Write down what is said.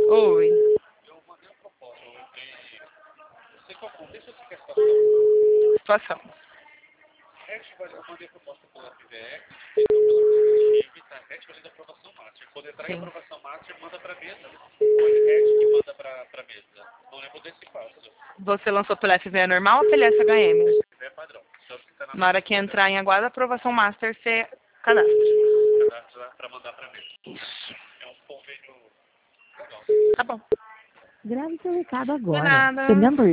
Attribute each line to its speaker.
Speaker 1: Oi.
Speaker 2: Eu mandei uma proposta, eu entrei. Não sei qual contexto você quer situação.
Speaker 1: Situação.
Speaker 2: Eu mandei proposta pela FVX, então pela Positivo, tá? Valendo a aprovação master. Quando entrar em
Speaker 1: Sim.
Speaker 2: aprovação master, manda pra mesa. Ou em que manda pra mesa. Não lembro desse passo.
Speaker 1: Você lançou pela FVE normal ou pela SHM?
Speaker 2: É padrão. Só que tá
Speaker 1: Na hora que entrar em aguardo aprovação master, você cadastra.
Speaker 2: cadastro lá pra mandar pra mesa.
Speaker 1: Isso.
Speaker 2: É um convênio legal.
Speaker 1: Tá bom.
Speaker 3: Grave seu recado
Speaker 1: De
Speaker 3: agora.
Speaker 1: nada.
Speaker 3: The number